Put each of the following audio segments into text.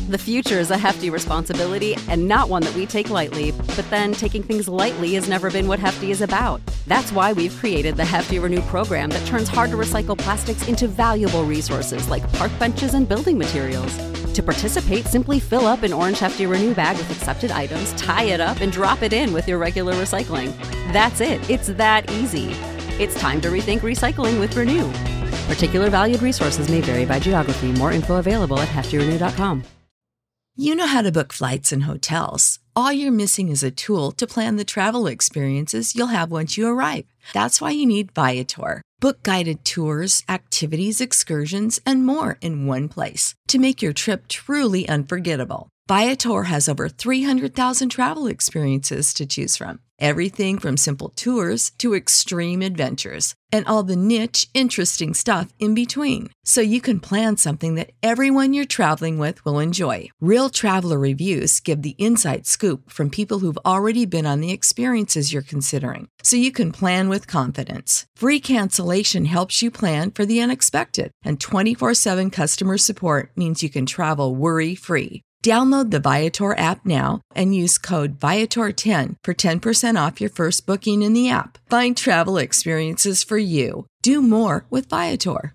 The future is a hefty responsibility and not one that we take lightly, but then taking things lightly has never been what Hefty is about. That's why we've created the Hefty Renew program that turns hard-to-recycle plastics into valuable resources like park benches and building materials. To participate, simply fill up an orange Hefty Renew bag with accepted items, tie it up, and drop it in with your regular recycling. That's it. It's that easy. It's time to rethink recycling with Renew. Particular valued resources may vary by geography. More info available at heftyrenew.com. You know how to book flights and hotels. All you're missing is a tool to plan the travel experiences you'll have once you arrive. That's why you need Viator. Book guided tours, activities, excursions, and more in one place to make your trip truly unforgettable. Viator has over 300,000 travel experiences to choose from. Everything from simple tours to extreme adventures and all the niche, interesting stuff in between. So you can plan something that everyone you're traveling with will enjoy. Real traveler reviews give the inside scoop from people who've already been on the experiences you're considering. So you can plan with confidence. Free cancellation helps you plan for the unexpected. And 24/7 customer support means you can travel worry-free. Download the Viator app now and use code Viator10 for 10% off your first booking in the app. Find travel experiences for you. Do more with Viator.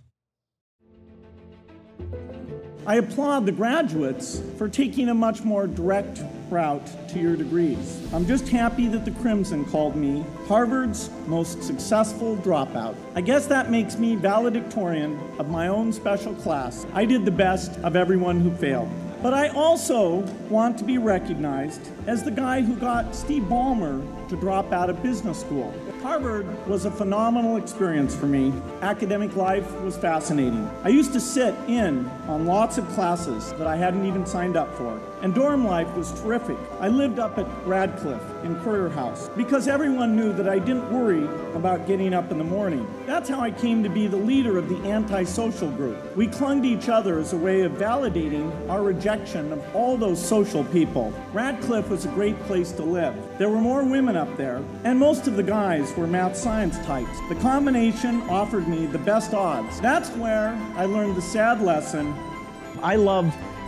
I applaud the graduates for taking a much more direct route to your degrees. I'm just happy that the Crimson called me Harvard's most successful dropout. I guess that makes me valedictorian of my own special class. I did the best of everyone who failed. But I also want to be recognized as the guy who got Steve Ballmer to drop out of business school. Harvard was a phenomenal experience for me. Academic life was fascinating. I used to sit in on lots of classes that I hadn't even signed up for. And dorm life was terrific. I lived up at Radcliffe in Currier House because everyone knew that I didn't worry about getting up in the morning. That's how I came to be the leader of the antisocial group. We clung to each other as a way of validating our rejection of all those social people. Radcliffe was a great place to live. There were more women up there, and most of the guys were math science types. The combination offered me the best odds. That's where I learned the sad lesson. I love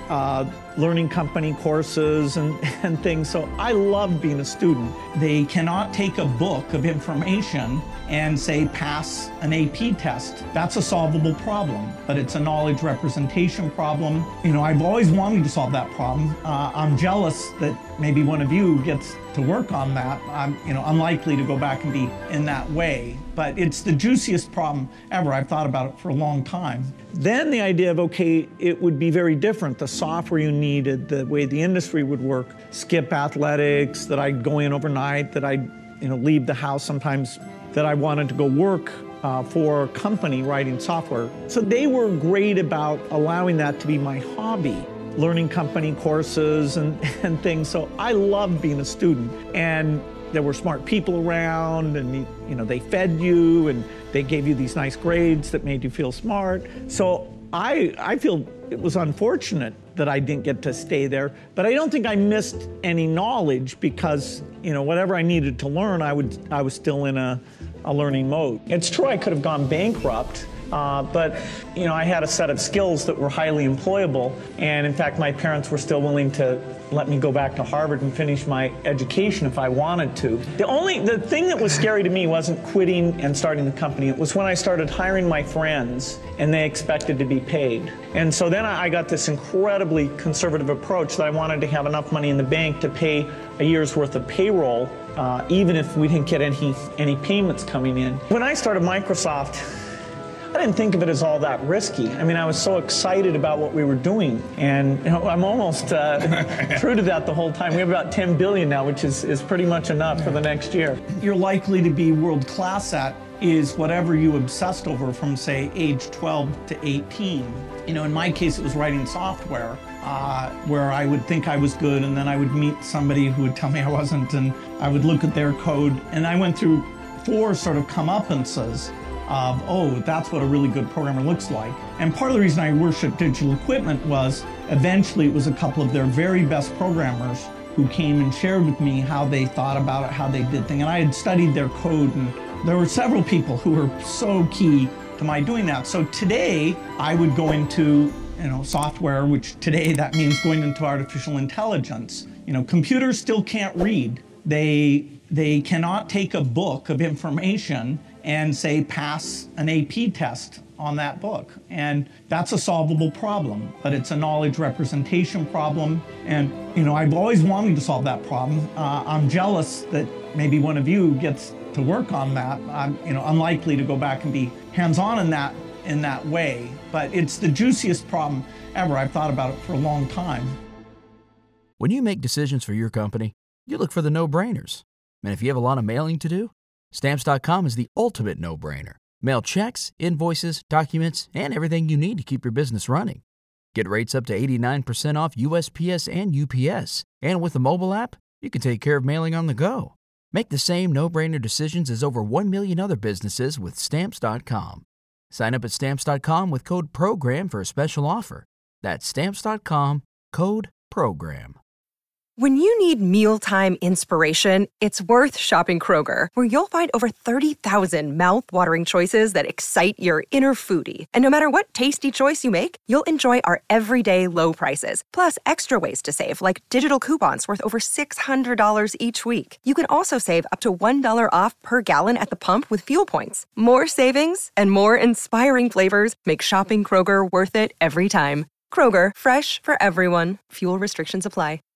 learning company courses and things, so I love being a student. They cannot take a book of information and say pass an AP test. That's a solvable problem, but it's a knowledge representation problem. You know, I've always wanted to solve that problem. I'm jealous that maybe one of you gets to work on that. I'm unlikely to go back and be in that way, but it's the juiciest problem ever. I've thought about it for a long time. Then the idea of, okay, it would be very different. The software you needed, the way the industry would work, skip athletics, that I'd go in overnight, that I'd leave the house sometimes, that I wanted to go work for a company writing software. So they were great about allowing that to be my hobby, learning company courses and things. So I loved being a student. And there were smart people around, and they fed you, and they gave you these nice grades that made you feel smart. So I feel it was unfortunate that I didn't get to stay there, but I don't think I missed any knowledge because, whatever I needed to learn, I was still in a learning mode. It's true I could have gone bankrupt, but I had a set of skills that were highly employable, and in fact my parents were still willing to let me go back to Harvard and finish my education if I wanted to. The thing that was scary to me wasn't quitting and starting the company. It was when I started hiring my friends and they expected to be paid. And so then I got this incredibly conservative approach that I wanted to have enough money in the bank to pay a year's worth of payroll, even if we didn't get any payments coming in. When I started Microsoft, I didn't think of it as all that risky. I mean, I was so excited about what we were doing, and I'm almost true to that the whole time. We have about 10 billion now, which is pretty much enough for the next year. You're likely to be world class at is whatever you obsessed over from, say, age 12 to 18. In my case, it was writing software, where I would think I was good, and then I would meet somebody who would tell me I wasn't, and I would look at their code, and I went through 4 sort of comeuppances of, oh, that's what a really good programmer looks like. And part of the reason I worshiped Digital Equipment was eventually it was a couple of their very best programmers who came and shared with me how they thought about it, how they did things. And I had studied their code, and there were several people who were so key to my doing that. So today I would go into software, which today that means going into artificial intelligence. Computers still can't read. They cannot take a book of information and say pass an AP test on that book. And that's a solvable problem, but it's a knowledge representation problem. And, I've always wanted to solve that problem. I'm jealous that maybe one of you gets to work on that. I'm, unlikely to go back and be hands-on in that way, but it's the juiciest problem ever. I've thought about it for a long time. When you make decisions for your company, you look for the no-brainers. And if you have a lot of mailing to do, Stamps.com is the ultimate no-brainer. Mail checks, invoices, documents, and everything you need to keep your business running. Get rates up to 89% off USPS and UPS. And with the mobile app, you can take care of mailing on the go. Make the same no-brainer decisions as over 1 million other businesses with Stamps.com. Sign up at Stamps.com with code PROGRAM for a special offer. That's Stamps.com, code PROGRAM. When you need mealtime inspiration, it's worth shopping Kroger, where you'll find over 30,000 mouth-watering choices that excite your inner foodie. And no matter what tasty choice you make, you'll enjoy our everyday low prices, plus extra ways to save, like digital coupons worth over $600 each week. You can also save up to $1 off per gallon at the pump with fuel points. More savings and more inspiring flavors make shopping Kroger worth it every time. Kroger, fresh for everyone. Fuel restrictions apply.